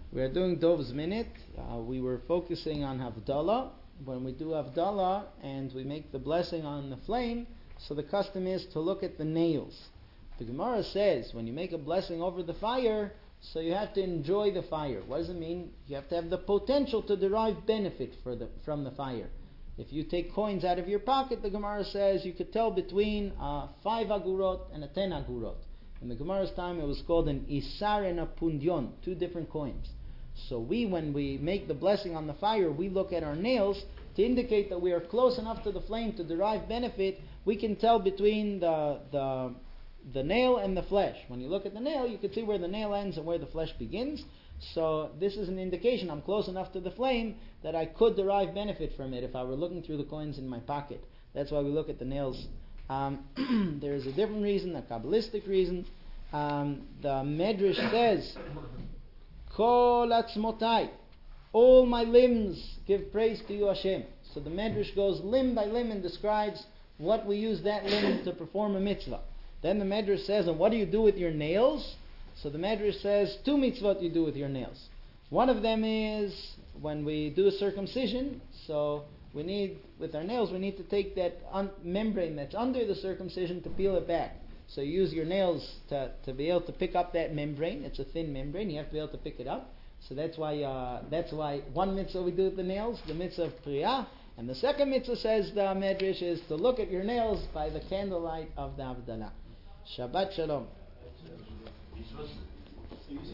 We are doing Dov's Minute. We were focusing on Havdalah. When we do Havdalah and we make the blessing on the flame, so the custom is to look at the nails. The Gemara says when you make a blessing over the fire, so you have to enjoy the fire. What does it mean? You have to have the potential to derive benefit from the fire. If you take coins out of your pocket, the Gemara says you could tell between 5 agurot and a 10 agurot. In the Gemara's time, it was called an isar and a pundyon, 2 different coins. So when we make the blessing on the fire, we look at our nails to indicate that we are close enough to the flame to derive benefit. We can tell between the nail and the flesh. When you look at the nail, you can see where the nail ends and where the flesh begins. So this is an indication I'm close enough to the flame that I could derive benefit from it if I were looking through the coins in my pocket. That's why we look at the nails. There is a different reason, a Kabbalistic reason. The Medrash says, Kol atzmotai, all my limbs give praise to you, Hashem. So the Medrash goes limb by limb and describes what we use that limb to perform a mitzvah. Then the Medrash says, and what do you do with your nails? So the Medrash says 2 mitzvot you do with your nails. One of them is when we do a circumcision. So we need, with our nails, we need to take that membrane that's under the circumcision to peel it back. So you use your nails to be able to pick up that membrane. It's a thin membrane. You have to be able to pick it up. So that's why one mitzvah we do with the nails, the mitzvah of priyah. And the second mitzvah, says the Medrash, is to look at your nails by the candlelight of the Havdalah. Shabbat Shalom.